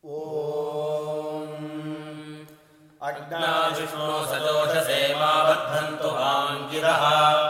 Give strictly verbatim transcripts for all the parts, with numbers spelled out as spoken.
अग्नाविष्णो सजोषसे मा बध्नन्तु वाङ्गिरः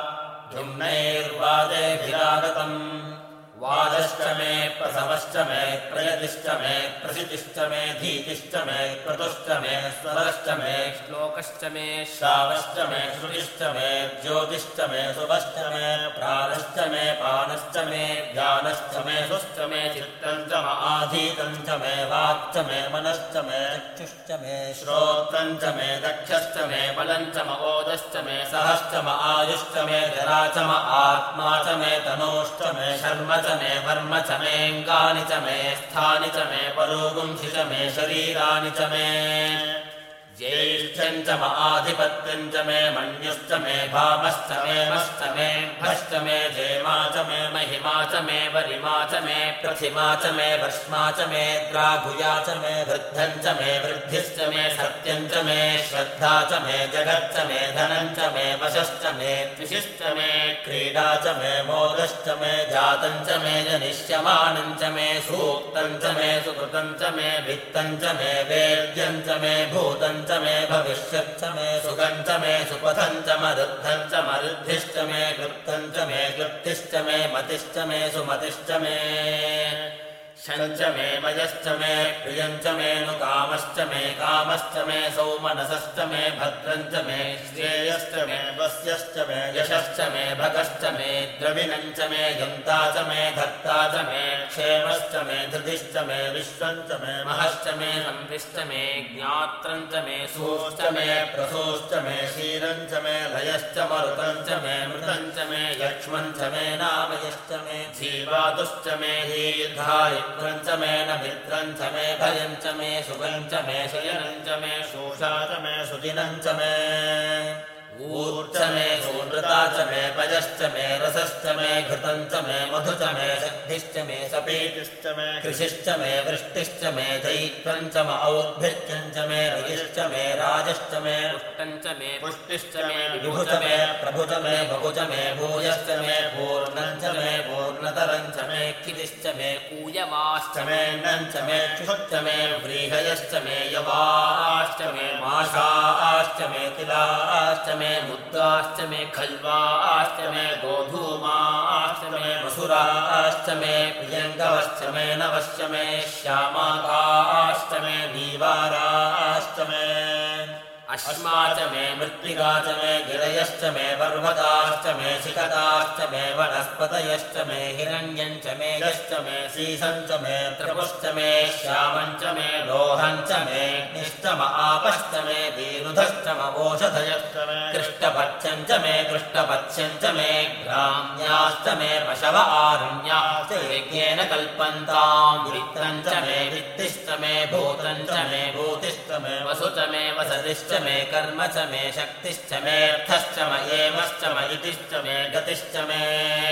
जुम्नैर्वादेभिरागतम् वादश्च मे प्रसवश्च मे प्रयतिश्च मे प्रसितिश्च मे धीतिश्च मे क्रतुश्च मे स्वरश्च मे श्लोकश्च मे श्रावश्च मे श्रुतिश्च मे ज्योतिश्च मे शुभश्च मे प्राणश्च मे पानश्च मे ज्ञानश्च मे सुश्च मे चित्तम् च आधीतम् च मे वाक्च मे मनश्च मे चक्षुश्च मे श्रोत्रम् च मे दक्षश्च मे बलम् च म ओदश्च मे सहश्च म आयुश्च मे जरा च म आत्मा च मे तनूश्च मे शर्म च मे वर्म च मेऽङ्गानि च मे स्थानि च मे परोगुंसि च मे शरीराणि च मे ज्येष्ठम् च म आधिपत्यम् च मे मन्युश्च मे भामश्च मे मश्च मे भश्च मे जेमा च मे महिमा च मे वरिमा च मे प्रथिमा च मे वर्ष्मा च मे द्राभुया च मे वृद्धम् च मे वृद्धिश्च मे सत्यम् च मे श्रद्धा च मे जगच्च मे धनम् च मे वशश्च मे त्विषिश्च मे क्रीडा च मे मोदश्च मे जातम् च मे जनिष्यमानम् च मे सूक्तम् च मे सुकृतम् च मे वित्तम् च मे वेद्यम् च मे भूतम् च मे भविष्यच्च मे सुखम् च मे सुपथम् च मरुद्धम् च मरुद्धिश्च मे क्लृप्तम् च मे क्लृप्तिश्च मे मतिश्च मे सुमतिश्च मे शञ्च मे मयश्च मे प्रियम् च मे नु कामश्च मे कामश्च मे सौमनसश्च मे भद्रम् च मे श्रेयश्च मे वस्यश्च मे यशश्च मे भगश्च मे द्रविणम् च मे यन्ता च मे धत्ता च मे क्षेमश्च मे धृतिश्च मे विश्वम् च मे महश्च मे संविश्च मे ज्ञात्रम् च मे सूश्च मे प्रसूश्च मे क्षीरम् च मे लयश्च मरुतम् च मे मृतम् च मे लक्ष्मम् च मे नामयश्च मे जीवादुश्च मे दीर्घायु च मे न मित्रम् च मे भयम् च मे सुगम् च मे शयनम् च मे शोषा च मे सुदिनम् च मे ऊर्च मे सूनृता च मे पयश्च मे रसश्च मे घृतम् च मे मधु च मे शक्तिश्च मे सपीतिश्च मे कृषिश्च मे वृष्टिश्च मे जैत्रम् च म और्भित्यम् च मे रयिश्च मे राजश्च मे पुष्टम् च मे पुष्टिश्च मे विभु च मे प्रभु च मे बहु च मे भूयश्च मे पूर्णम् च मे पूर्णतरम् च मे क्षितिश्च मे कूयमाश्च मे नम् च मे क्षुश्च मे व्रीहयश्च मे यवाश्च मे माषाश्च मे तिलाश्च मे मुद्गाश्च मे खल्वाश्च मे गोधूमाश्च मे मसुराश्च मे प्रियङ्गवश्च मे नवश्च मे श्यामाकाश्च मे नीवाराश्च मे अश्मा च मे मृत्तिका च मे गिरयश्च मे पर्वताश्च मे शिखताश्च मे वनस्पतयश्च मे हिरण्यम् च मे यश्च मे सीसम् च मे त्रपुश्च मे श्यामम् च मे लोहम् च मे निश्च म आपश्च मे वीरुधश्च म ओषधयश्च मे कृष्टपथ्यम् च मे कृष्टपथ्यम् च मे ग्राम्याश्च मे पशव आरण्याश्च यज्ञेन कल्पन्ताम् वित्तम् च मे वित्तिश्च मे भूतम् च मे भूतिश्च मे वसु च मे वसतिश्च मे कर्म च मे शक्तिश्च मेऽर्थश्च म एमश्च म इतिश्च मे गतिश्च मे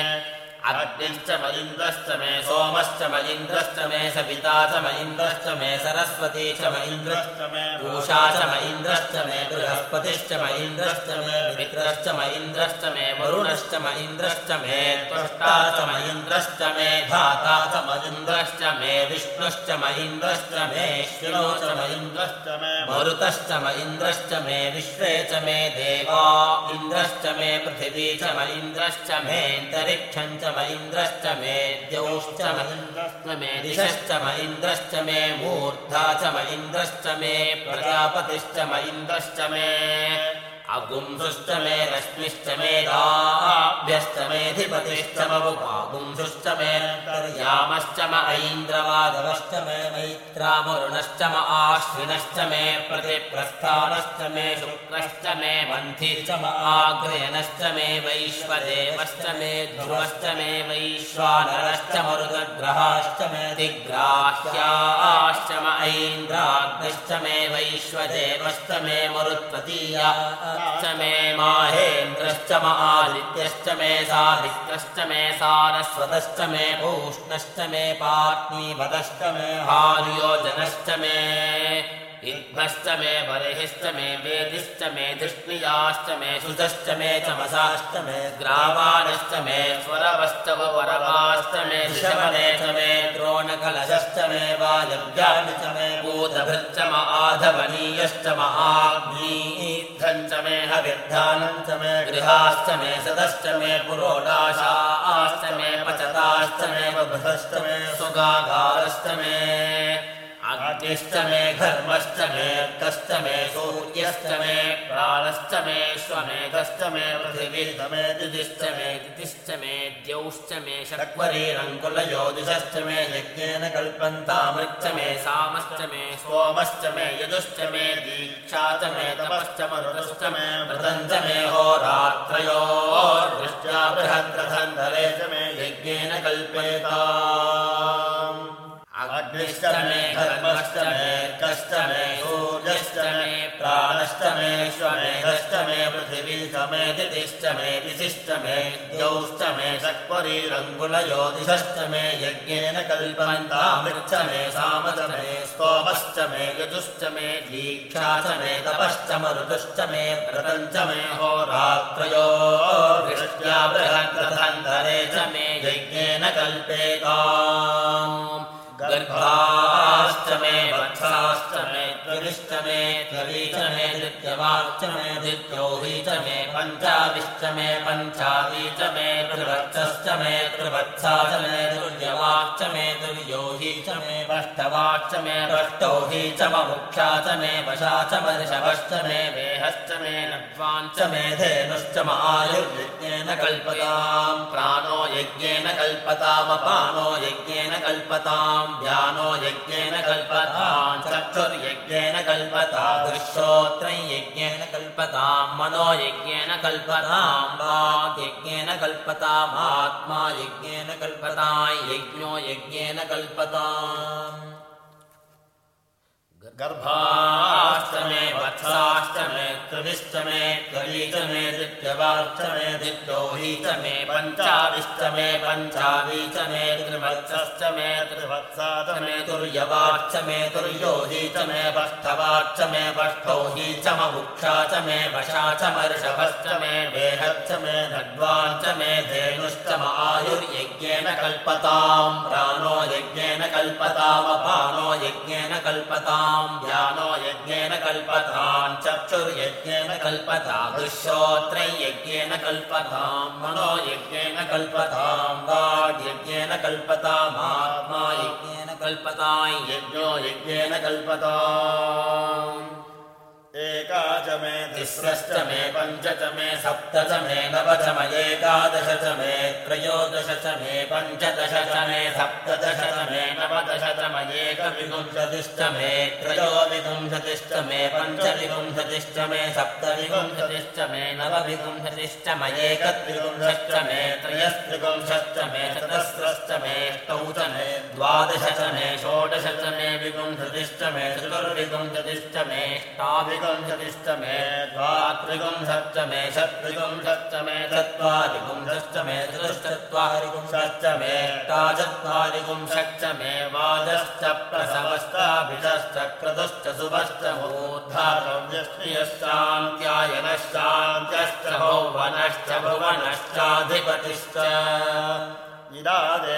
अग्निश्च म इन्द्रश्च मे सोमश्च म इन्द्रश्च मे सविता च म इन्द्रश्च मे सरस्वती च म इन्द्रश्च मे पूषा च म इन्द्रश्च मे बृहस्पतिश्च म इन्द्रश्च मे मित्रश्च म इन्द्रश्च मे वरुणश्च म इन्द्रश्च मे त्वष्टा च म इन्द्रश्च मे धाता च म इन्द्रश्च मे विष्णुश्च म इन्द्रश्च मे श्विनो च म इन्द्रश्च मे मरुतश्च म इन्द्रश्च मे विश्वे च मे देवा इन्द्रश्च मे पृथिवी च म इन्द्रश्च मेऽन्तरिक्षम् च म इन्द्रश्च मे द्यौश्च म इन्द्रश्च मे दिशश्च म इन्द्रश्च मे मूर्धा च म इन्द्रश्च मे प्रजापतिश्च म इन्द्रश्च मे अगुंसुश्च मे रश्मिश्च मे दाभ्यश्च मेऽधिपतिश्च मवुपागुंसुश्च मे यामश्च म ऐन्द्रवादवश्च मे मैत्रावरुणश्च म आश्विनश्च मे प्रतिप्रस्थानश्च मे शुक्रश्च मे मन्थी च म आग्रयणश्च मे वैश्वदेवश्च मे ध्रुवश्च मे वैश्वानरश्च मरुतग्रहाश्च मे दिग्राह्याश्च म ऐन्द्राग्निश्च मे वैश्वदेवश्च मे मरुत्प्रतीया च मे माहेन्द्रश्च म आदित्यश्च मे सावित्रश्च मे सारस्वतश्च मे पूष्णश्च मे पार्थिवतश्च मे हार्योजनश्च मे इद्भश्च मे बर्हिश्च मे वेदिश्च मे धिष्णियाश्च मे सुतश्च मे चमसाश्च मे ग्रावाणश्च मे स्वरवश्च वरवाश्च मे ऋषवने च मे द्रोणकलशश्च मे वायव्यानि च मे भूतभृच्च आधवनीयश्च महाग्नीध्रञ्च मे हविर्धानञ्च मे गृहाश्च मे सदश्च मे पुरोडाशाश्च मे पचताश्च मे बभृतश्च मे सुगागारश्च मे अग्निश्च मे घर्मश्च मे अर्कश्च मे सूर्यश्च मे प्राणश्च मे श्वमेधश्च मे पृथिवीश्च मे दिदिश्च मे दितिश्च मे द्यौश्च मे शक्वरीरङ्कुलज्योतिषश्च मे यज्ञेन कल्पन्तामृच्च मे सामश्च मे सोमश्च मे यजुश्च मे दीक्षा च मे तपश्च मरुतश्च मे व्रतञ्च मे होरात्रयोर्वृष्ट्या बृहद्रथन्धरे च मे यज्ञेन कल्पेताम् अग्निश्च मे घर्मश्च मे अर्कश्च मे सूर्यश्च मे प्राणश्च मे श्वमेधश्च मे पृथिवीश्च मे दितिश्च मे दिशिश्च मे द्यौश्च मे शक्वरीरङ्कुलज्योतिषश्च मे यज्ञेन कल्पन्तामृच्च मे सामश्च मे स्तोमश्च मे यजुश्च मे दीक्षा च मे तपश्च मरुतश्च मे व्रतञ्च मे होरात्रयोर्वृष्ट्या बृहद्रथन्धरे च मे यज्ञेन कल्पेताम् गर्भाश्च मे वत्साश्च मे त्वरिश्च मे त्वरी च मे दित्यवाश्च मे दित्योही च मे पञ्चाविश्च मे पञ्चावी च मे त्रिवत्सश्च मे त्रिवत्सा च मे तुर्यवाश्च मे तुर्योही च मे पष्टवाश्च मे पष्टोही च ममुक्षा च मे वशा च वर्षवश्च मे वेहश्च मे नड्वाञ्च मे धेनुश्च आयुर्यज्ञेन कल्पताम् प्राणो यज्ञेन कल्पतामपानो यज्ञेन कल्पताम् व्यानो यज्ञेन कल्पताम् चक्षुर्यज्ञेन कल्पताम् दृश्योत्रं यज्ञेन कल्पताम् मनो यज्ञेन कल्पताम् वाक् यज्ञेन कल्पताम् आत्मा यज्ञेन कल्पताम् यज्ञो यज्ञेन कल्पताम् गर्भाश्च मे वत्साश्च मे त्रिविश्च मे त्वरी च मे दित्यवाश्च मे दित्योही च मे पञ्चाविश्च मे पञ्चावी च मे त्रिवत्सश्च मे त्रिवत्सा च मे तुर्यवाश्च मे तुर्योही च मे पष्टवाश्च मे पष्टोही च ममुक्षा च मे वशा च मर्षभश्च मे वेहश्च मे नड्वाञ्च मे धेनुश्च आयुर्यज्ञेन कल्पताम् प्राणो यज्ञेन कल्पतामपानो यज्ञेन कल्पताम् व्यानो यज्ञेन कल्पताम् चक्षुर्यज्ञेन कल्पताम् दृश्योत्रं यज्ञेन कल्पताम् मनो यज्ञेन कल्पताम् वाक् यज्ञेन कल्पताम् आत्मा यज्ञेन कल्पताम् यज्ञो यज्ञेन कल्पताम् एका च मे तिस्रश्च मे पञ्च च मे सप्त च मे नव च मे एकादश च मे त्रयोदश च मे पञ्चदश च मे सप्तदश च मे नवदश च मे एकविंशतिश्च मे त्रयोविंशतिश्च मे पञ्चविंशतिश्च मे सप्तविंशतिश्च मे नवविंशतिश्च मे एकत्रिंशश्च मे त्रयस्त्रिंशश्च मे चतस्रश्च मे अष्टौ च मे द्वादश च मे षोडश च मे विंशतिश्च मे चतुर्विंशतिश्च मे अष्टाविंशतिश्च मे द्वात्रिंशश्च मे षट्त्रिंशश्च मे चत्वारिंशश्च मे चतुश्चत्वारिंशश्च मे अष्टाचत्वारिंशश्च मे वाजश्च प्रसवश्चाभिषश्च क्रतुश्च शुभश्च मूर्धारव्यश्रियश्चान्त्यायनश्चान्त्यश्च भुवनश्च भुवनश्चाधिपतिश्च इदा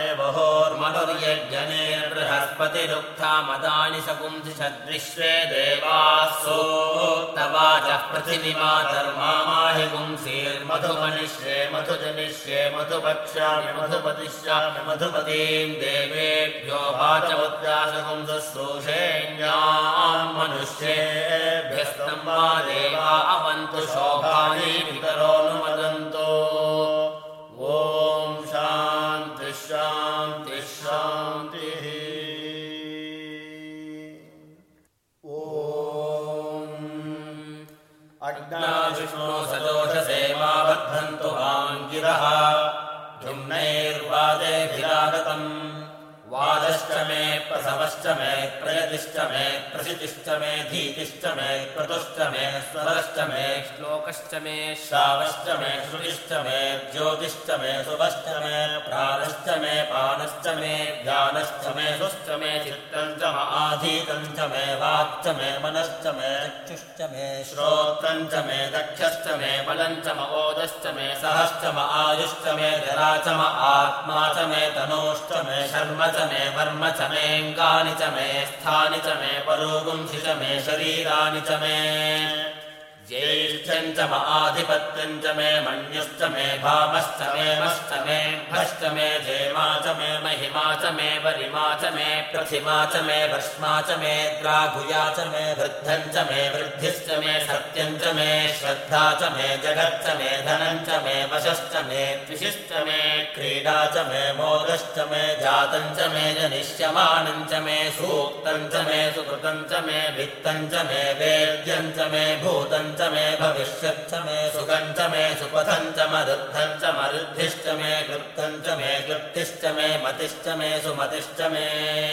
देवहोर्मनुर्यज्ञनेर्बृहस्पतिरुक्था मदानि सपुंसि सद्विश्वे देवाः सोक्तवाचः पृथिवीमातर्मामाहि पुंसीर्मधुमनिष्ये मधुजनिष्ये मधुपक्ष्यामि मधुपतिष्यामि मधुपतीम् देवेभ्यो वाचमुद्रासपुंसुश्रूषेण्याम् मनुष्येभ्यस्तं वा देवा अवन्तु शोभानि पितरोऽनुमदन्तु ॐ शान्ति शान्ति शान्तिः ॐ अग्नाविष्णो सजोषसेवा बध्नन्तु वाङ्गिरः धुम्नैर्वादेभिरागतम् वादश्च मे प्रसवश्च मे प्रयतिश्च मे प्रसितिश्च मे धीतिश्च मे क्रतुश्च मे स्वरश्च मे श्लोकश्च मे श्रावश्च मे श्रुतिश्च मे ज्योतिश्च मे शुभश्च मे प्राणश्च मे पानश्च मे ज्ञानश्च मे सुश्च मे चित्तं च आधीतं च मे वाक्च मे मनश्च मे चक्षुश्च मे श्रोत्रं च मे दक्षश्च मे बलं च मोदश्च मे सहश्च म आयुश्च मे जरा च म आत्मा च मे तनोश्च मे शर्म च मे वर्म च मे अङ्गानि च मे स्थानि च मे परोगुंसि च मे शरीराणि च मे ज्येष्ठ्यं च म आधिपत्यं च मे मन्युश्च मे भामश्च मे मश्च मे भश्च मे जेमा च मे महिमा च मे वरिमा च मे प्रथिमा च मे भस्मा च मे द्राघुया च मे वृद्धं च मे वृद्धिश्च मे सत्यं च मे श्रद्धा च मे जगच्च मे धनं च मे वशश्च मे त्विषिश्च मे क्रीडा च मे मोदश्च मे जातं च मे जनिष्यमानं च मे सूक्तं च मे सुकृतं च मे वित्तं च मे वेद्यं च मे भूतं च मे भविष्यच्च मे सुखं च मे सुपथं च मरुद्धं च मरुद्धिश्च मे क्लृप्तं च मे क्लृप्तिश्च मे मतिश्च मे सुमतिश्च मे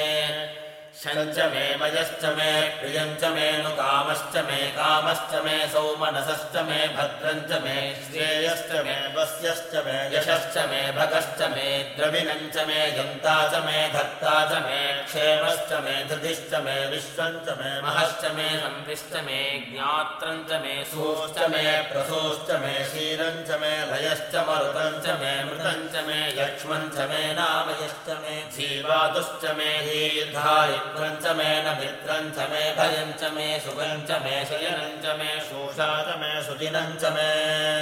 शञ्च मे मयश्च मे प्रियं च मे नुकामश्च मे कामश्च मे सौमनसश्च मे भद्रं च मे श्रेयश्च मे वस्यश्च मे यशश्च मे भगश्च मे द्रविणं च मे यन्ता च मे धत्ता च मे क्षेमश्च मे धृतिश्च मे विश्वं च मे महश्च मे संविश्च मे ज्ञात्रं च मे सूश्च मे प्रसूश्च मे क्षीरं च मे लयश्च मरुतं च मे मृतं च मे यक्ष्मं च मे नामयश्च मे जीवातुश्च मे दीर्घायु ं च मे न मित्रं च मे भयं च मे सुखं च मे शयनं च मे शोषा च मे सुदिनं च मे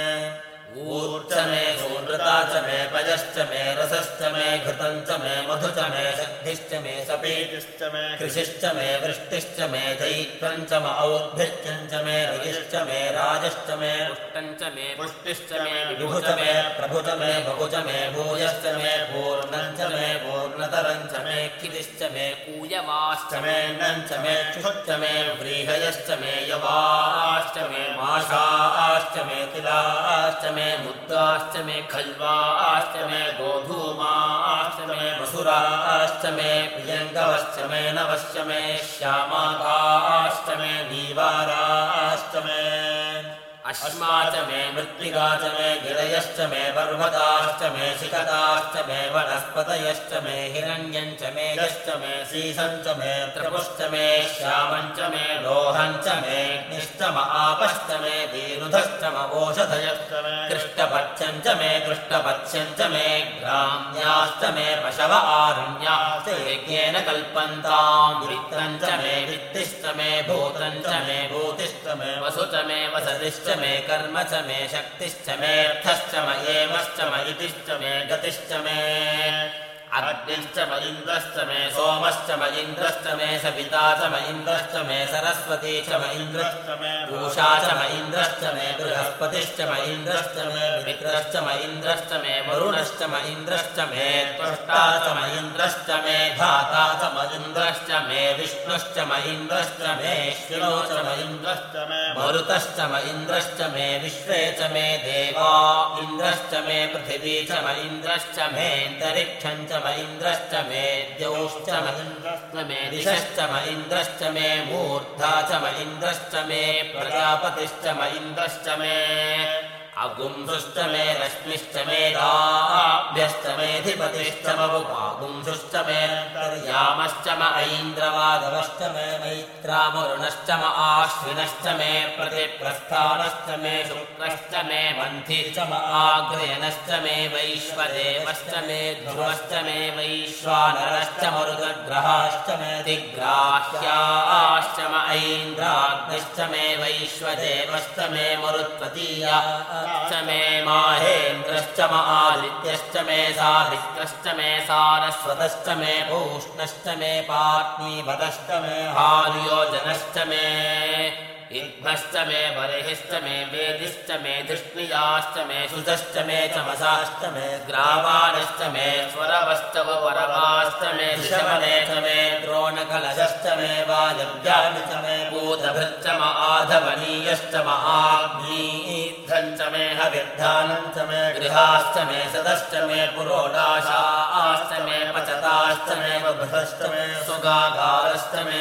ऊर्च मे सूनृता च मे पयश्च मे रसश्च मे घृतं च मे मधु च मे शक्तिश्च मे सपीतिश्च मे कृषिश्च मे वृष्टिश्च मे जैत्रं च म और्भित्यं च मे रयिश्च मे राजश्च मे पुष्टं च मे पुष्टिश्च मे विभु च मे प्रभु च मे बहु च मे भूयश्च मे पूर्णं च मे पूर्णतरं च मे क्षितिश्च मे कूयमाश्च मे नं च मे क्षुश्च मे व्रीहयश्च मे यवाश्च मे माषाश्च मे तिलाश्च मे मुद्गाश्च मे खल्वाश्च मे गोधूमाश्च मे मसुराश्च मे प्रियङ्गवश्च मे नवश्च मे श्यामाकाश्च मे नीवाराश्च मे अश्मा च मे मृत्तिका च मे गिरयश्च मे पर्वताश्च मे शिखताश्च मे वनस्पतयश्च मे हिरण्यं च मे यश्च मे सीसं च मे त्रपुश्च मे श्यामं च मे लोहं च मे अग्निश्च म आपश्च मे वीरुधश्च म ओषधयश्च मे कृष्टपक्षं च मे कृष्टपक्षं च मे ग्राम्याश्च मे पशव आरण्याश्च यज्ञेन कल्पन्तां वित्तं च मे वित्तिश्च मे भूतं च मे भूतिश्च मे वसु च मे वसतिश्च मे कर्म च मे शक्तिश्च मेऽर्थश्च म एमश्च म इतिश्च मे गतिश्च मे अग्निश्च म इन्द्रश्च मे सोमश्च म इन्द्रश्च मे सविता च म इन्द्रश्च मे सरस्वती च म इन्द्रश्च मे पूषा च म इन्द्रश्च मे बृहस्पतिश्च म इन्द्रश्च मे मित्रश्च म इन्द्रश्च मे वरुणश्च म इन्द्रश्च मे त्वष्टा च म इन्द्रश्च मे धाता च म इन्द्रश्च मे विष्णुश्च म इन्द्रश्च मे श्विनो च म इन्द्रश्च मे मरुतश्च म इन्द्रश्च मे विश्वे च मे देवा इन्द्रश्च मे पृथिवी च म इन्द्रश्च मेऽन्तरिक्षं च म इन्द्रश्च मे द्यौश्च म इन्द्रश्च मे दिशश्च म इन्द्रश्च मे मूर्धा च म इन्द्रश्च मे प्रजापतिश्च म इन्द्रश्च मे अगुंसुश्च मे रश्मिश्च मे दाभ्यश्च मेऽधिपतिश्च मवुपागुंसुश्च मे यामश्च म ऐन्द्रवादवश्च मे मैत्रावरुणश्च म आश्विनश्च मे प्रतिप्रस्थानश्च मे शुक्रश्च मे मन्थि च म आग्रयणश्च मे वैश्वदेवश्च मे ध्रुवश्च मे वैश्वानरश्च मरुतग्रहाश्च मे दिग्राह्याश्च म ऐन्द्राग्निश्च मे वैश्वदेवश्च मे मरुत्वतीया च मे माहेन्द्रश्च म आदित्यश्च मे साधित्रश्च मे सारस्वतश्च मे पूष्णश्च मे पार्थिवतश्च मे हार्योजनश्च मे इद्भश्च मे बर्हिश्च मे वेदिश्च मे धिष्णियाश्च मे सुतश्च मे चमसाश्च मे ग्रावाणश्च मे स्वरवश्च वरवाश्च मे शमने च मे द्रोणकलशश्च मे वायव्यानि च मे भूतभृच्च म आधवनीयश्च म आग्नीध्रं च मे हविर्धानं च मे गृहाश्च मे सदश्च मे पुरोडाशाश्च मे पचताश्च मे बभ्रश्च मे सुगागारश्च मे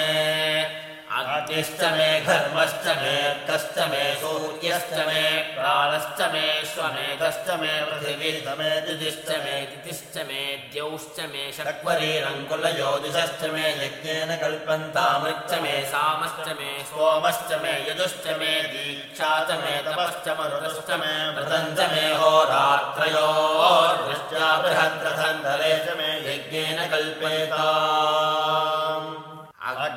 अग्निश्च मे घर्मश्च मेऽर्कश्च मे सूर्यश्च मे प्राणश्च मे श्वमेधश्च मे पृथिवीश्च मे दिदिश्च मे दितिश्च मे द्यौश्च मे षट्वरीरङ्कुलज्योतिषश्च मे यज्ञेन कल्पन्तामृच्च मे सामश्च मे सोमश्च मे यजुश्च मे दीक्षा च मे तपश्च मरुतश्च मे व्रतं च मे होरात्रयोर्वृष्ट्या बृहद्रथन्तरे च मे यज्ञेन कल्पेता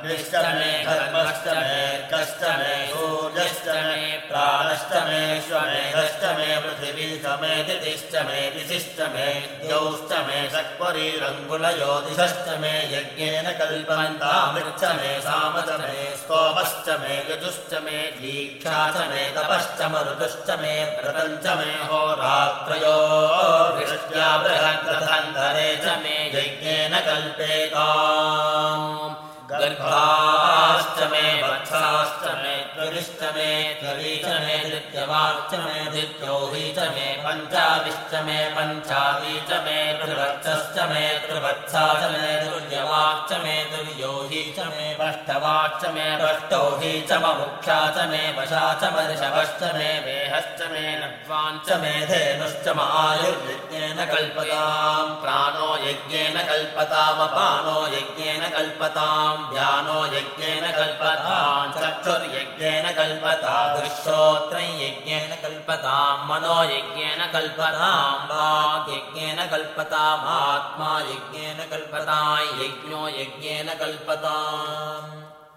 अग्निश्च मे धर्मश्च मे कश्च मे सूर्यश्च मे प्राणश्च मे श्वमेधश्च मे पृथिवी च मे दितिश्च मे दिशिश्च मे द्यौश्च मे शक्वरीरङ्गुलयोदिशश्च मे यज्ञेन कल्पन्तामृच्च मे सामच मे स्तोमश्च मे यजुश्च मे दीक्षा च मे तपश्च मरुतश्च मे व्रतञ्च मे होरात्रयो वृष्ट्या बृहद्रथन्धरे च मे यज्ञेन कल्पेताम् गर्भाश्च मे वत्साश्च मे त्वरिश्च मे त्वरी च मे दित्यवाश्च मे दित्योही च मे पञ्चाविश्च मे पञ्चावी च मे त्रिवत्सश्च मे त्रिवत्सा च मे तुर्यवाश्च मे तुर्योही च मे पष्टवाश्च मे पष्टोही च ममुक्षा च मे वशा च वर्षवश्च मे वेहश्च मे नड्वाञ्च मे धेनुश्च मायुर्यज्ञेन कल्पताम् प्राणो यज्ञेन कल्पतामपानो यज्ञेन कल्पताम् व्यानो यज्ञेन कल्पताम् चक्षुर्यज्ञेन कल्पताम् दृश्योत्रं यज्ञेन कल्पताम् मनो यज्ञेन कल्पताम् वाक् यज्ञेन कल्पताम् आत्मा यज्ञेन कल्पताम् यज्ञो यज्ञेन कल्पताम्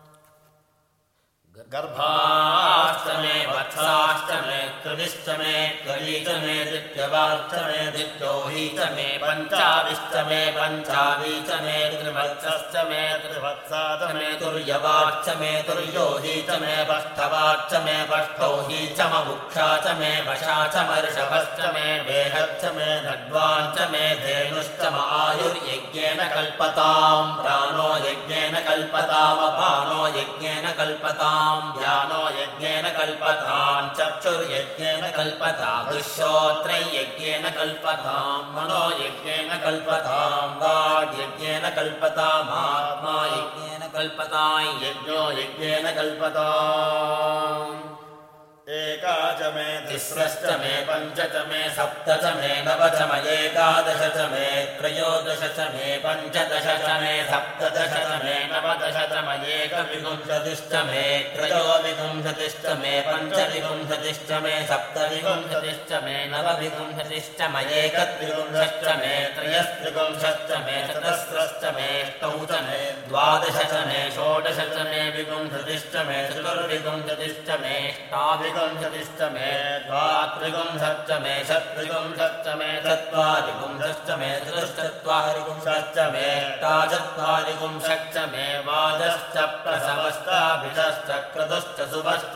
गर्भाश्च मे वत्साश्च मे त्रिविश्च मे त्वरी च मे दित्यवाश्च मे दित्योही च मे पञ्चाविश्च मे पञ्चावी च मे त्रिवत्सश्च मे त्रिवत्सा च मे तुर्यवाश्च मे तुर्योही च मे पष्टवाश्च मे पष्टोही च ममुक्षा च मे वशा च वर्षभश्च मे वेहश्च मे नड्वाञ्च मे धेनुश्च मायुर्यज्ञेन कल्पताम् प्राणो यज्ञेन कल्पतामपानो यज्ञेन कल्पताम् व्यानो यज्ञेन कल्पताम् चक्षुर्यज्ञेन कल्पताम् दृश्योत्रं यज्ञेन कल्पताम् मनो यज्ञेन कल्पताम् वाक् यज्ञेन कल्पताम् आत्मा यज्ञेन कल्पताम् यज्ञो यज्ञेन कल्पताम् एका च मे तिस्रश्च मे पञ्च च मे सप्त च मे नव च मे एकादश च मे त्रयोदश च मे पञ्चदश च मे सप्तदश च मे नवदश च मे एकविंशतिश्च मे त्रयोविंशतिश्च मे पञ्चविंशतिश्च मे सप्तविंशतिश्च मे नवविंशतिश्च मे एकत्रिंशश्च मे त्रयस्त्रिंशश्च मे चतस्रश्च मे अष्टौ च मे द्वादश च मे षोडश च मे विंशतिश्च मे चतुर्विंशतिश्च मे अष्टाविंशतिश्च मे द्वात्रिंशश्च मे षट्त्रिंशश्च मे चत्वारिंशश्च मे चतुश्चत्वारिंशश्च मे अष्टाचत्वारिंशश्च मे वाजश्च प्रसवश्चाभिषश्च क्रतुश्च शुभश्च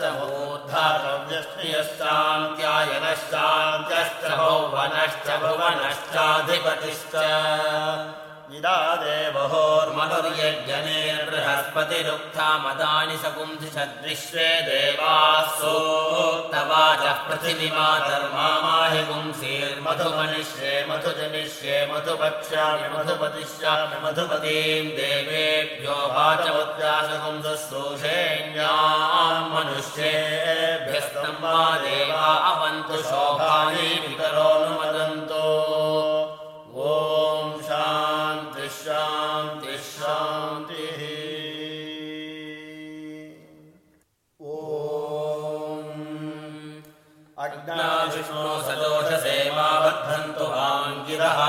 मूर्धारव्यश्रियश्चान्त्यायनश्चान्त्यश्च भुवनश्च भुवनश्चाधिपतिश्च इदा देवहोर्मनुर्यज्ञनेर्बृहस्पतिरुक्था मदानि सकुंसि सद्विश्वे देवाः सोक्तवाचः पृथिवीमातर्मामाहि पुंसीर्मधुमनिष्ये मधुजनिष्ये मधुपक्ष्यामि मधुपतिष्यामि मधुपतीम् देवेभ्यो वाचमुद्रासकुंसुश्रूषेण्याम् मनुष्येभ्यस्तं वा देवा अवन्तु शोभानि पितरोऽनुमदन्तु ॐ शान्ति शान्ति शान्तिः ॐ अग्नाविष्णो सदोषसे मा बध्नन्तु वाङ्गिरः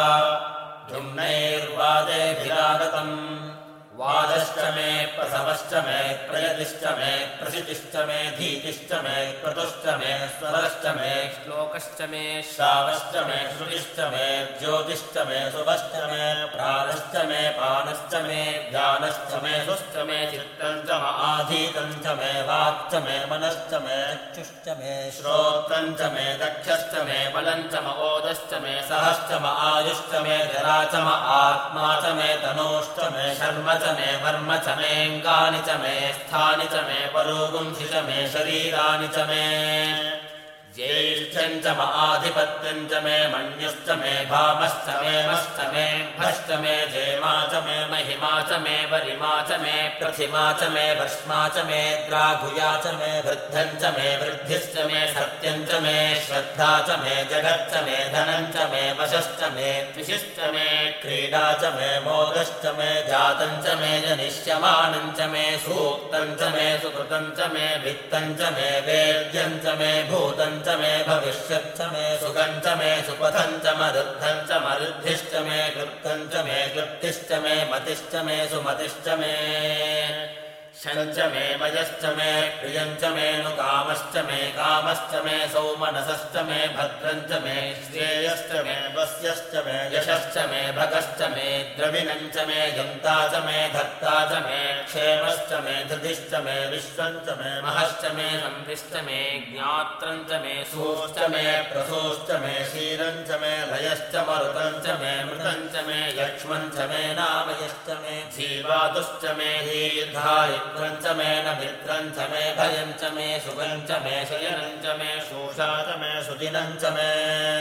धुम्नैर्वादेभिरागतम् वादश्च मे प्रसवश्च मे प्रयतिश्च मे प्रसितिश्च मे धीतिश्च मे क्रतुश्च मे स्वरश्च मे श्लोकश्च मे श्रावश्च मे श्रुतिश्च मे ज्योतिश्च मे शुभश्च मे प्राणश्च मे पानश्च मे ज्ञानश्च मे सुश्च मे चित्तं च आधीतं च मे वाक् च मे मनश्च मे चक्षुश्च मे श्रोत्रं च मे दक्षश्च मे बलं च मोदश्च मे सहश्च म आयुश्च मे जरा च म आत्मा च मे तनूश्च मे शर्म च मे वर्म च मेऽङ्गानि च मे स्थानि च मे परोगुंसि च मे शरीराणि च मे ज्येष्ठं च म आधिपत्यं च मे मन्युश्च मे भामश्च मे मश्च मे भश्च मे जेमा च मे महिमा च मे वरिमा च मे प्रथिमा च मे भस्मा च मे द्राघुया च मे वृद्धं च मे वृद्धिश्च मे सत्यं च मे श्रद्धा च मे जगच्च मे धनं च मे वशश्च मे त्विषिश्च मे क्रीडा च मे मोदश्च मे जातं च मे जनिष्यमानं च मे सूक्तं च मे सुकृतं च मे वित्तं च मे वेद्यं च मे भूतं च मे भविष्यच्च मे सुखं च मे सुपथं च मरुद्धं च मरुद्धिश्च मे क्लृप्तं च मे क्लृप्तिश्च मे मतिश्च मे सुमतिश्च मे शञ्च मे मयश्च मे प्रियञ्च मे नु कामश्च मे कामश्च मे सौमनसश्च मे भद्रञ्च मे श्रेयश्च मे वस्यश्च मे यशश्च मे भगश्च मे द्रविणञ्च मे यन्ता च मे धत्ता च मे क्षेमश्च मे धृतिश्च मे विश्वञ्च मे महश्च मे संविश्च मे ज्ञात्रञ्च मे सूश्च मे प्रसूश्च मे क्षीरञ्च मे लयश्च मरुतञ्च मे मृतञ्च मे यक्ष्मञ्च मे नामयश्च मे जीवातुश्च मे दीर्घायुत्रञ्च मे न मित्रञ्च मे भयञ्च मे सुगञ्च मे शयनञ्च मे शोषा च मे सुदिनञ्च मे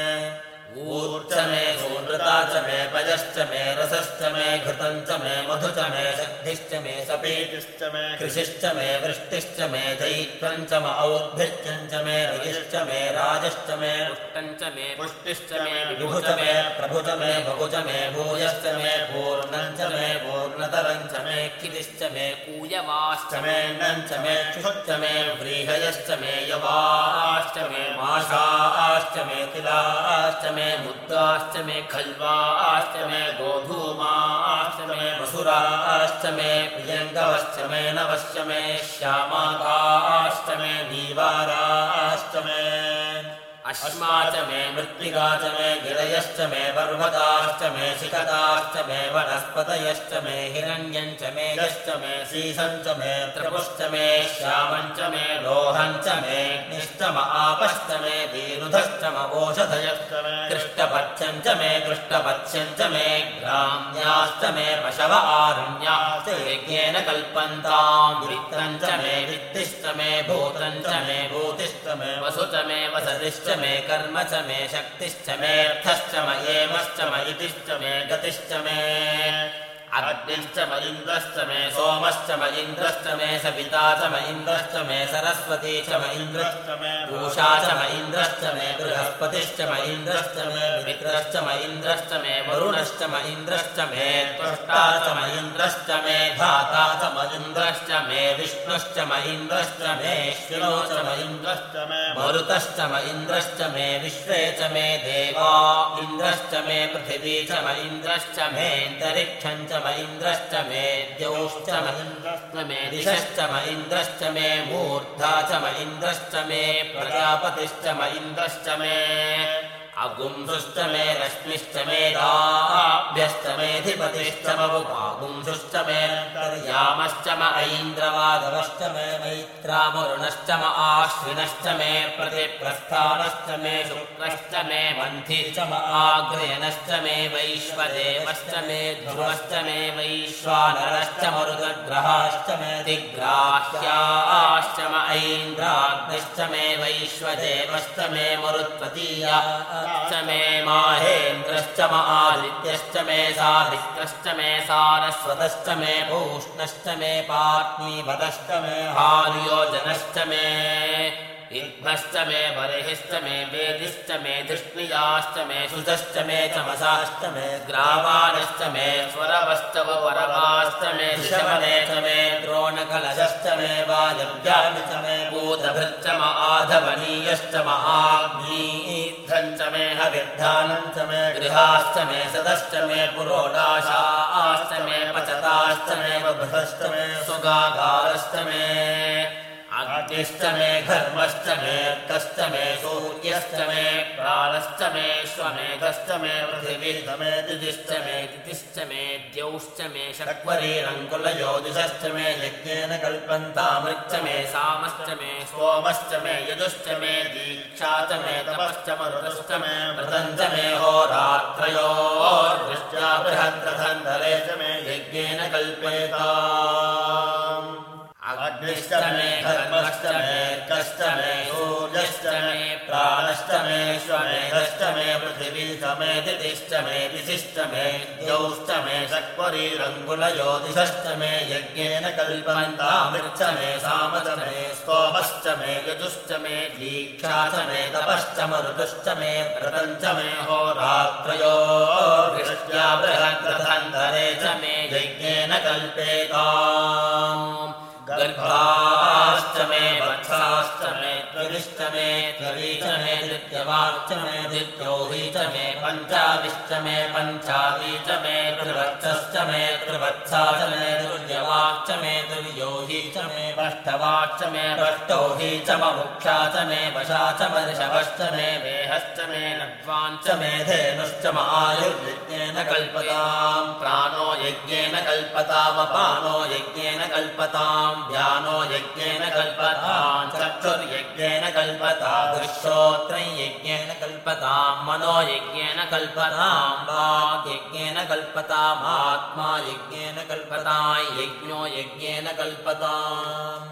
ऊर्च मे सूनृता च मे पयश्च मे रसश्च मे घृतञ्च मे मधु च मे शक्तिश्च मे सपीतिश्च मे कृषिश्च मे वृष्टिश्च मे जैत्रञ्च म और्भित्यञ्च मे रयिश्च मे राजश्च मे पुष्टञ्च मे पुष्टिश्च मे विभुच मे प्रभुच मे बहुच मे भूयश्च मे पूर्णञ्च मे पूर्णतरञ्च मे क्षितिश्च मे कूयवाश्च मे नञ्च मे क्षुश्च मे व्रीहयश्च मे यवाश्च मे माषाश्च मे तिलाश्च मे मुद्गाश्च मे खल्वाश्च मे गोधूमाश्च मे मसुराश्च मे प्रियङ्गवश्च मे नवश्च मे श्यामाकाश्च मे नीवाराश्च मे अश्मा च मे मृत्तिका च मे गिरयश्च मे पर्वताश्च मे शिखताश्च मे वनस्पतयश्च मे हिरण्यञ्च मे यश्च मे सीसञ्च मे त्रपुश्च मे श्यामञ्च मे लोहञ्च मे निश्च म आपश्च मे वीरुधश्च म ओषधयश्च मे कृष्टपथ्यञ्च मे कृष्टपथ्यञ्च मे ग्राम्याश्च मे पशव आरण्याश्च यज्ञेन कल्पन्ताम् वित्तञ्च मे वित्तिश्च मे भूतञ्च मे भूतिश्च मे वसु च मे वसतिश्च मे कर्म च मे शक्तिश्च मेऽर्थश्च म एमश्च म इतिश्च मे गतिश्च मे अग्निश्च म इन्द्रश्च मे सोमश्च म इन्द्रश्च मे सविता च म इन्द्रश्च मे सरस्वती च म इन्द्रश्च मे पूषा च म इन्द्रश्च मे बृहस्पतिश्च म इन्द्रश्च मे मित्रश्च म इन्द्रश्च मे वरुणश्च म इन्द्रश्च मे त्वष्टा च म इन्द्रश्च मे धाता च म इन्द्रश्च मे विष्णुश्च म इन्द्रश्च मे श्विनो च म इन्द्रश्च मे मरुतश्च म इन्द्रश्च मे विश्वे च मे देवा इन्द्रश्च मे पृथिवी च म इन्द्रश्च मेऽन्तरिक्षं च म इन्द्रश्च मे द्यौश्च म इन्द्रश्च मे दिशश्च म इन्द्रश्च मे मूर्धा च म इन्द्रश्च मे प्रजापतिश्च म इन्द्रश्च मे अगुंसुश्च मे रश्मिश्च मे दाभ्यश्च मेऽधिपतिश्च मवुपागुंसुश्च मे यामश्च म ऐन्द्रवादवश्च मे मैत्रावरुणश्च म आश्विनश्च मे प्रतिप्रस्थानश्च मे शुक्रश्च मे मन्थी च म आग्रयणश्च मे वैश्वदेवश्च मे ध्रुवश्च मे वैश्वानरश्च मरुतग्रहाश्च मे दिग्राह्याश्च म ऐन्द्राग्निश्च मे वैश्वदेवश्च मे मरुत्वतीया च मे माहेन्द्रश्च म आदित्यश्च मे साधित्रश्च मे सारस्वतश्च मे पूष्णश्च मे पार्थिवतश्च मे हार्योजनश्च मे इद्मश्च मे बर्हिश्च मे वेदिश्च मे धृष्णियाश्च मे सुतश्च मे चमसाश्च मे ग्रावाणश्च मे स्वरवश्च वरवाश्च मे ऋषभने च मे द्रोणकलशश्च मे वायव्यानि च मे भूतभृच्च म आधवनीयश्च म आग्नीध्रञ्च मे हविर्धानञ्च मे गृहाश्च मे सदश्च मे पुरोडाशाश्च मे पचताश्च मे बभ्रश्च मे सुगागारश्च मे अग्निश्च मे घर्मश्च मे अर्कश्च मे सूर्यश्च मे प्राणश्च मे श्वमेधश्च मे पृथिवीश्च मे दिदिश्च मे दितिश्च मे द्यौश्च मे शक्वरीरङ्कुलज्योतिषश्च मे यज्ञेन कल्पन्तामृच्च मे सामश्च मे सोमश्च मे यजुश्च मे दीक्षा च मे तपश्च मरुतश्च मे व्रतञ्च मे होरात्रयोर्दृष्ट्या बृहद्रथन्धरे च मे यज्ञेन कल्पेताम् अग्निश्च मे घर्मश्च मे अर्कश्च मे सूर्यश्च मे प्राणश्च मे श्वमेधश्च मे पृथिवीश्च मे दितिश्च मे दिशिश्च मे द्यौश्च मे शक्वरीरङ्कुलज्योतिषश्च मे यज्ञेन कल्पन्तामृच्च मे सामश्च मे स्तोमश्च मे यजुश्च मे दीक्षा च मे तपश्च मरुतश्च मे व्रतञ्च मे होरात्रयोर्दृष्ट्या बृहद्रथन्धरे च मे यज्ञेन कल्पेताम् गर्भाश्च मे वत्साश्च मे त्वरिश्च मे त्वरी च मे दित्यवाक्च मे दित्योहि च मे पञ्चाविश्च मे पञ्चावी च मे त्रिवत्सश्च मे त्रिवत्सा च मे तुल्यवाक्च मे तुल्योहि च मे वष्टवाक्च मे वष्टोहि च ममुक्षा च मे वशा च वर्षवश्च मे वेहश्च मे नड्वाञ्च मे धेनुश्च मायुर्यज्ञेन कल्पताम् प्राणो यज्ञेन कल्पतामपानो यज्ञेन कल्पताम् व्यानो यज्ञेन कल्पताम् चक्षुर्यज्ञेन कल्पताम् दृश्योत्रं यज्ञेन कल्पताम् मनो यज्ञेन कल्पताम् वाक् यज्ञेन कल्पताम् आत्मा यज्ञेन कल्पताम् यज्ञो यज्ञेन कल्पताम्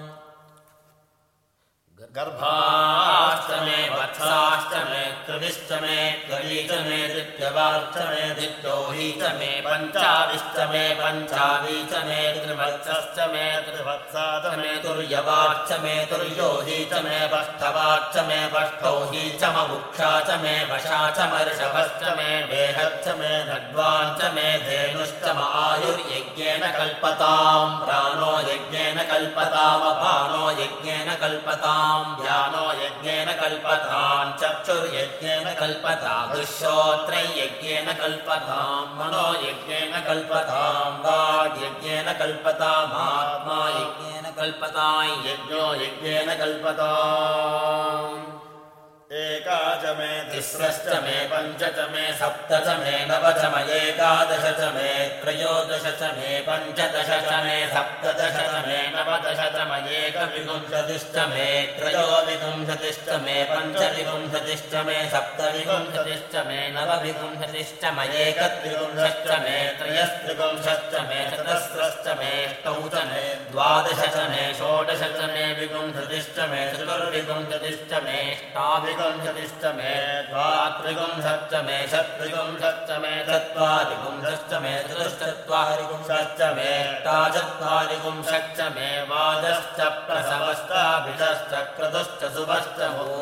गर्भाश्च मे वत्साश्च मे त्रिविश्च मे त्वयि च मे दित्यवाक्च मे दित्योहि च मे पञ्चाविश्च मे पञ्चावी च मे त्रिवत्सश्च मे त्रिवत्सा च मे तुर्यवाक्च मे तुर्योहि च मे वष्टवाक्च मे वष्टोहि च ममुक्षा च मे वशा च मर्षभश्च मे वेहश्च मे नड्वाञ्च मे धेनुश्च मायुर्यज्ञेन कल्पताम् प्राणो यज्ञेन कल्पतामपानो यज्ञेन कल्पताम् व्यानो यज्ञेन कल्पताम् चक्षुर्यज्ञेन कल्पताम् दृश्योत्रं यज्ञेन कल्पताम् मनो यज्ञेन कल्पताम् वाक् यज्ञेन कल्पताम् आत्मा यज्ञेन कल्पताम् यज्ञो यज्ञेन कल्पताम् एका च मे तिस्रश्च मे पञ्च च मे सप्त च मे नव च मे एकादश च मे त्रयोदश च मे पञ्चदश च मे सप्तदश च मे नवदश च मे एकविंशतिश्च मे त्रयोविंशतिश्च मे पञ्चविंशतिश्च मे सप्तविंशतिश्च मे नवविंशतिश्च मे एकत्रिंशश्च मे त्रयस्त्रिंशश्च मे चतस्रश्च मे अष्टौ च मे द्वादश च मे षोडश च मे विंशतिश्च मे चतुर्विंशतिश्च मे अष्टाविंशतिश्च मे द्वात्रिंशश्च मे षट्त्रिंशश्च मे चत्वारिंशश्च मे चतुश्चत्वारिंशश्च मे अष्टाचत्वारिंशश्च मे वाजश्च प्रसवश्चाभिषश्च क्रतुश्च शुभश्च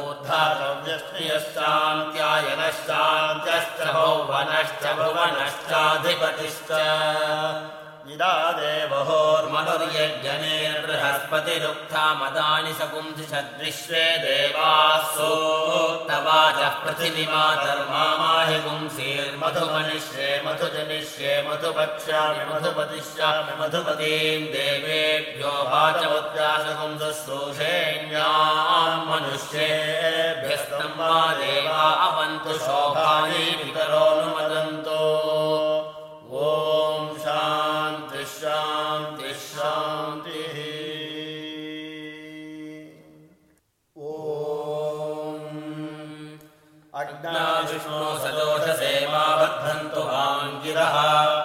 मूर्धारव्यश्रियश्चान्त्यायनश्चान्त्यश्च भुवनश्च भुवनश्चाधिपतिश्च इदा देवहोर्मनुर्यज्ञनेर्बृहस्पतिरुक्थामदानि सकुंसि सद्विश्वे देवाः सूक्तवाचः पृथिवीमातर्मामाहि पुंसीर्मधुमनिष्ये मधुजनिष्ये मधुपक्ष्यामि मधुपतिष्यामि मधुपतीम् देवेभ्यो वाचमुद्रासकुंसुश्रूषेण्याम् मनुष्येभ्यस्तं वा देवा अवन्तु शोभानि पितरोऽनुमदन्तु ॐ शान्ति शान्ति शान्तिः ॐ अग्नाविष्णो सदोषसे मा बध्नन्तु वाङ्गिरः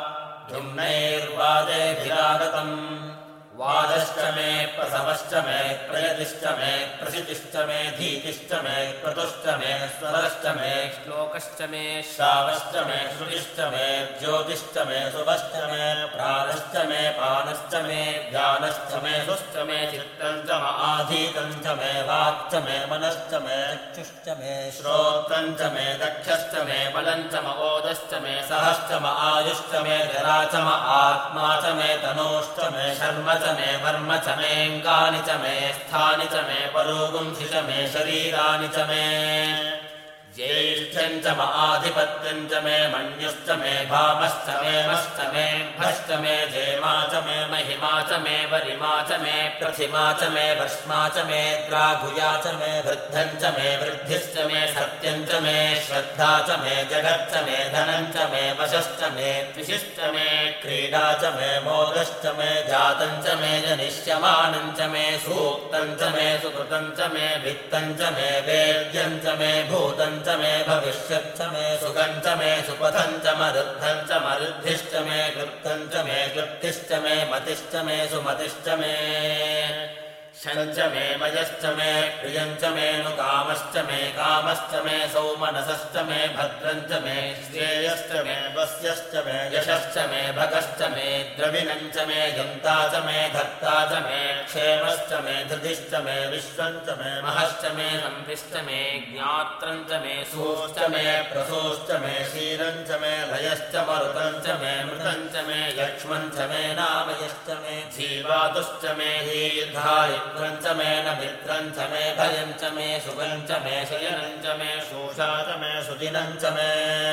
धुम्नैर्वादेभिरागतम् वादश्च मे प्रसवश्च मे प्रयतिश्च मे प्रसितिश्च मे धीतिश्च मे क्रतुश्च मे स्वरश्च मे श्लोकश्च मे श्रावश्च मे श्रुतिश्च मे ज्योतिश्च मे शुभश्च मे प्राणश्च मे पानश्च मे ज्ञानश्च मे सुश्च मे चित्तं च आधीतं च मे वाक्च मे मनश्च मे चक्षुश्च मे श्रोत्रं च मे दक्षश्च मे बलं च मोदश्च मे सहश्च म आयुश्च मे जरा च म आत्मा च मे तनोश्च मे शर्म च मे वर्म च मेऽङ्गानि च मे स्थानि च मे परोगुंसि च मे शरीराणि च मे ज्येष्ठ्यं च म आधिपत्यं च मे मन्युश्च मे भामश्च मे मश्च मे भश्च मे जेमा च मे महिमा च मे वरिमा च मे प्रथिमा च मे वर्ष्मा च मे द्राघुया च मे वृद्धं च मे वृद्धिश्च मे सत्यं च मे श्रद्धा च मे जगच्च मे धनं च मे वशश्च मे त्विषिश्च मे क्रीडा च मे मोदश्च मे जातं च मे जनिष्यमानं च मे सूक्तं च मे सुकृतं च मे वित्तं च मे वेद्यं च मे भूतं च मे भविष्यच्च मे सुखं च मे सुपथं च मरुद्धं च मरुद्धिश्च मे क्लृप्तं च मे क्लृप्तिश्च मे मतिश्च मे सुमतिश्च मे शञ्च मे मयश्च मे प्रियं च मे नुकामश्च मे कामश्च मे सौमनसश्च मे भद्रं च मे श्रेयश्च मे वस्यश्च मे यशश्च मे भगश्च मे द्रविणं च मे यन्ता च मे धत्ता च मे क्षेमश्च मे धृतिश्च मे विश्वं च मे महश्च मे सम्पिश्च मे ज्ञात्रं च मे सूश्च मे प्रसूश्च मे क्षीरं च मे लयश्च मरुतं च मे मृतं च मे लक्ष्मं च मे नामयश्च मे जीवातुश्च मे दीर्घायु रुद्रं च मे नमित्रं च मे भयं च मे शुभं च मे शयनं च मे शोषा च मे सुदिनं च मे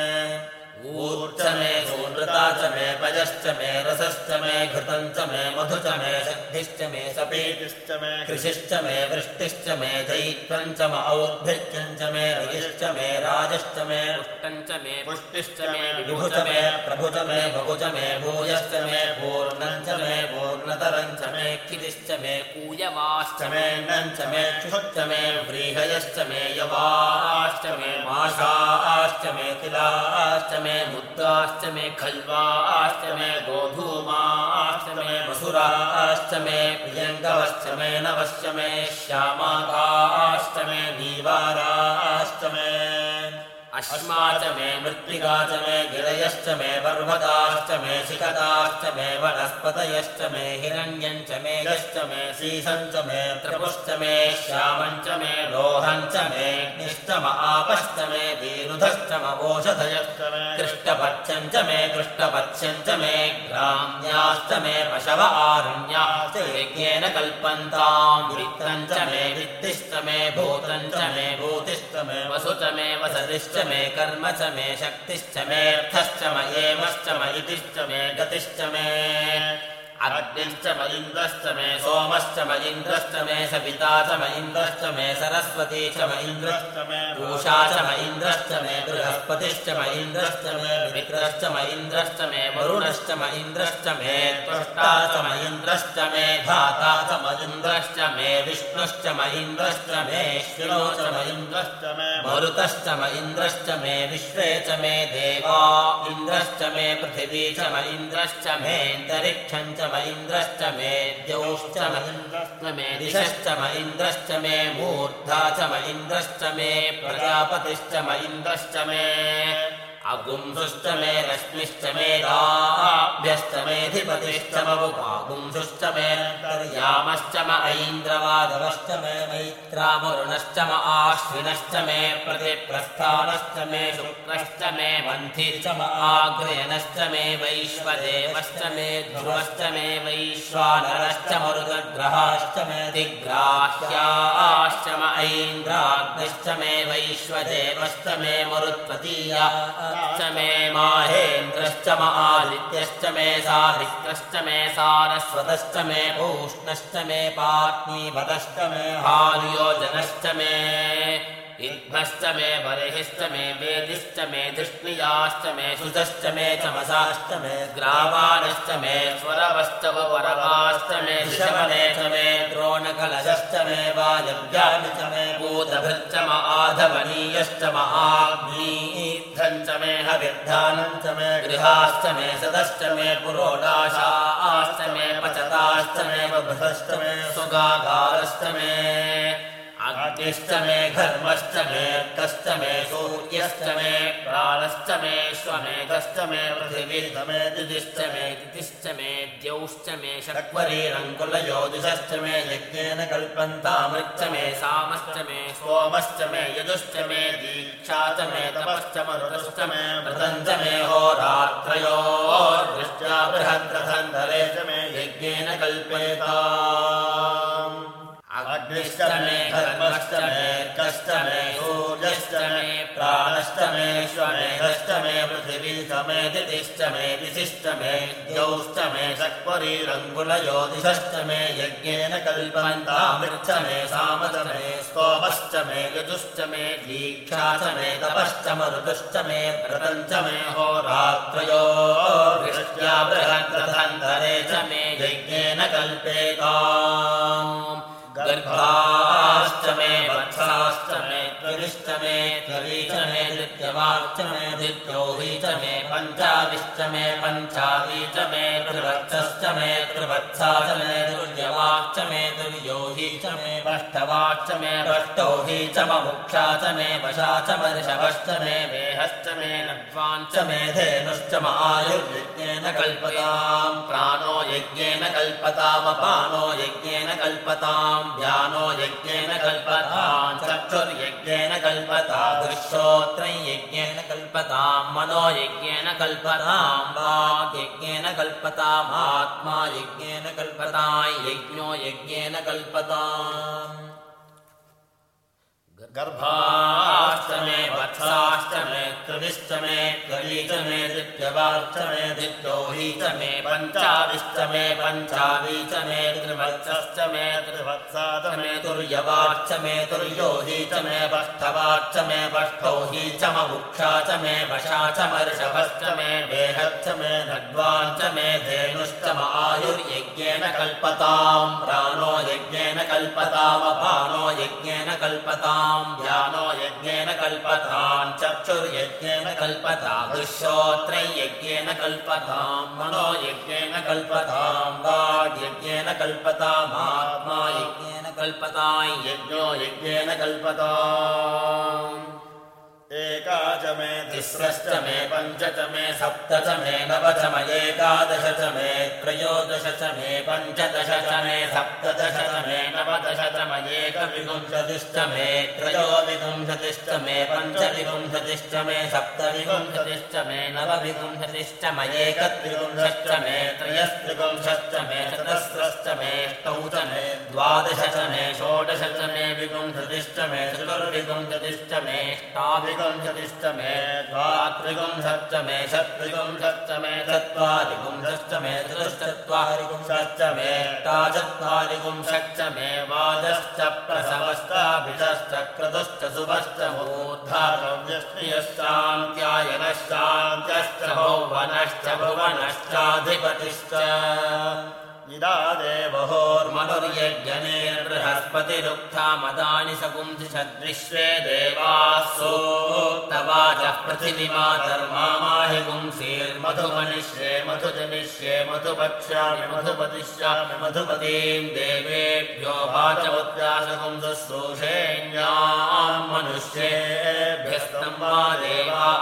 ऊर्च मे सूनृता च मे पयश्च मे रसश्च मे घृतं च मे मधु च मे शक्तिश्च मे सपीतिश्च मे कृषिश्च मे वृष्टिश्च मे जैत्रं च म और्भिक्यं च मे रयिश्च मे राजश्च मे पुष्टं च मे पुष्टिश्च मे विभु च मे प्रभु च मे बहु च मे भूयश्च मे पूर्णं च मे पूर्णतरं च मे क्षितिश्च मे कूयवाश्च मे नं च मे क्षुश्च मे व्रीहयश्च मे यवाश्च मे माषाश्च मे तिलाश्च मे मुद्गाश्च मे खल्वाश्च मे गोधूमाश्च मे मसुराश्च मे प्रियङ्गवश्च मे नवश्च मे श्यामाकाश्च मे नीवाराश्च मे अश्मा च मे मृत्तिका च मे गिरयश्च मे पर्वताश्च मे शिखताश्च मे वनस्पतयश्च मे हिरण्यं च मे यश्च मे सीसं च मे त्रपुश्च मे श्यामं च मे लोहं च मे अग्निश्च म आपश्च मे वीरुधश्च म ओषधयश्च मे कृष्टपक्षं च मे कृष्टपक्षं च मे ग्राम्याश्च मे पशव आरण्याश्च यज्ञेन कल्पन्तां वित्तं च मे वित्तिश्च मे भूतं च मे भूतिश्च मे वसु च मे वसतिश्च मे कर्म च मे शक्तिश्च मेऽर्थश्च म एमश्च म इतिश्च मे गतिश्च मे अग्निश्च म इन्द्रश्च मे सोमश्च म इन्द्रश्च मे सविता च म इन्द्रश्च मे सरस्वती च म इन्द्रश्च मे पूषा च म इन्द्रश्च मे बृहस्पतिश्च म इन्द्रश्च मे मित्रश्च म इन्द्रश्च मे वरुणश्च म इन्द्रश्च मे त्वष्टा च म इन्द्रश्च मे धाता च म इन्द्रश्च मे विष्णुश्च म इन्द्रश्च मे श्विनो च म इन्द्रश्च मे मरुतश्च म इन्द्रश्च मे विश्वे च मे देवा इन्द्रश्च मे पृथिवी च म इन्द्रश्च मेऽन्तरिक्षं च म इन्द्रश्च मे द्यौश्च म इन्द्रश्च मे दिशश्च म इन्द्रश्च मे मूर्धा च म इन्द्रश्च मे प्रजापतिश्च म इन्द्रश्च मे अगुंसुश्च मे रश्मिश्च मे दाभ्यश्च मेऽधिपतिश्च मवुपागुंसुश्च मे यामश्च म ऐन्द्रवादवश्च मे मैत्रावरुणश्च म आश्विनश्च मे प्रतिप्रस्थानश्च मे शुक्रश्च मे मन्थी च म आग्रयणश्च मे वैश्वदेवश्च मे ध्रुवश्च मे वैश्वानरश्च मरुदग्रहाश्च मे दिग्राह्याश्च म ऐन्द्राग्निश्च मे वैश्वदेवश्च मे मरुत्पतीया च मे माहेन्द्रश्च म आदित्यश्च मे साधित्रश्च मे सारस्वतश्च मे पूष्णश्च मे पार्थिवतश्च मे हार्योजनश्च मे इद्मश्च मे बर्हिश्च मे वेदिश्च मे धृष्णियाश्च मे सुतश्च मे चमसाश्च मे ग्रावाणश्च मे स्वरवश्च वरवाश्च मे ऋषवने च मे द्रोणकलशश्च मे वायव्यानि च मे भूतभृच्च म आधवनीयश्च म आग्नीध्रं च मे हविर्धानं च मे गृहाश्च मे सदश्च मे पुरोडाशाश्च मे पचताश्च मे बभ्रश्च मे सुगागारश्च मे अग्निश्च मे घर्मश्च मे अर्कश्च मे सूर्यश्च मे प्राणश्च मे श्वमेधश्च मे पृथिवीश्च मे दिदिश्च मे तिथिश्च मे द्यौश्च मे शक्वरीरङ्कुलयोदिशश्च मे यज्ञेन कल्पन्तामृच्च मे सामश्च मे सोमश्च मे यजुश्च मे दीक्षा च मे तपश्च मरुतश्च मे व्रतं च मे होरात्रयोर्दृष्ट्या बृहद्रथन्धरे च मे यज्ञेन कल्पेताम् अग्निश्च मे घर्मश्च मे अर्कश्च मे सूर्यश्च मे प्राणश्च मे श्वमेधश्च मे पृथिवीश्च मे दितिश्च मे दिशिश्च मे द्यौश्च मे शक्वरीरङ्कुलयोदिशश्च मे यज्ञेन कल्पन्तामृच्च मे सामश्च मे स्तोमश्च मे यजुश्च मे दीक्षा च मे तपश्च मरुतश्च मे व्रतं च मे होरात्रयोर्दृष्ट्या बृहद्रथन्धरे च मे यज्ञेन कल्पेताम् गर्भाश्च मे वत्साश्च मे त्वरिश्च मे त्वरी च मे दित्यवाक्च मे दित्योही च मे पञ्चाविश्च मे पञ्चावी च मे त्रिवत्सश्च मे त्रिवत्सा च मे तुल्यवाक्च मे तुल्योही च मे पष्टवाक्च मे पष्टोही च मुक्षा च मे वशा च मर्षभश्च मे वेहश्च मे नड्वाञ्च मे धेनुश्च म आयुर्यज्ञेन कल्पताम् प्राणो यज्ञेन कल्पतामपानो यज्ञेन कल्पताम् व्यानो यज्ञेन कल्पताम् चक्षुर्यज्ञेन कल्पता दृश्योत्रं यज्ञेन कल्पताम् मनो यज्ञेन कल्पताम् वाक् यज्ञेन कल्पताम् आत्मा यज्ञेन कल्पताम् यज्ञो यज्ञेन कल्पताम् गर्भाश्च मे वत्साश्च मे त्रिविश्च मे कलीच मे दित्यवाश्च मे दित्योही च मे पञ्चाविश्च मे पञ्चावी च मे त्रिवत्सश्च मे त्रिवत्साच मे तुर्यवाश्च मे तुर्योही च मे वष्ठवाश्च मे वष्ठौही च ममुक्षा च मे वशा च मर्षभश्च मे वेहश्च मे नड्वाञ्च मे धेनुश्च म आयुर्यज्ञेन कल्पताम् प्राणो यज्ञेन कल्पतामपानो यज्ञेन कल्पताम् ज्ञानो यज्ञेन कल्पताम् चक्षुर्यज्ञेन कल्पताम् दुःश्रोत्रै यज्ञेन कल्पताम् मनो यज्ञेन कल्पताम् वाग् यज्ञेन कल्पताम् आत्मा यज्ञेन कल्पताम् यज्ञो यज्ञेन कल्पताम् एका च मे तिस्रश्च मे पञ्च च मे सप्त च मे नव च म एकादश च मे त्रयोदश च मे पञ्चदश च मे सप्तदश च मे नवदश च म एकविंशतिश्च मे त्रयोविंशतिश्च मे पञ्चविंशतिश्च मे सप्तविंशतिश्च मे नवविंशतिश्च म एकत्रिंशश्च मे त्रयस्त्रिंशश्च मे चतस्रश्च मे अष्टौ च मे द्वादश च मे षोडश च मे विंशतिश्च मे चतुर्विंशतिश्च मे अष्टाविंशतिश्च मे द्वात्रिंशश्च मे षट्त्रिंशश्च मे चत्वारिंशश्च मे चतुश्चत्वारिंशश्च मे अष्टाचत्वारिंशश्च मे वाजश्च प्रसवश्चाभिषश्च क्रतुश्च शुभश्च मूर्धारव्यश्रियश्चान्त्यायनश्चान्त्यश्च भुवनश्च भुवनश्चाधिपतिश्च इदा देवहोर्मनुर्यज्ञनेर्बृहस्पतिरुक्था मदानि सकुंसि सद्विश्वे देवाः सूक्तवाचः पृथिवीमातर्मामाहि पुंसीर्मधुमनिष्ये मधुजनिष्ये मधुपक्ष्यामि मधुपतिष्यामि मधुपतीम् देवेभ्यो वाचमुद्राशकुंसुश्रूषेण्याम् मनुष्येभ्यस्तं वा देवा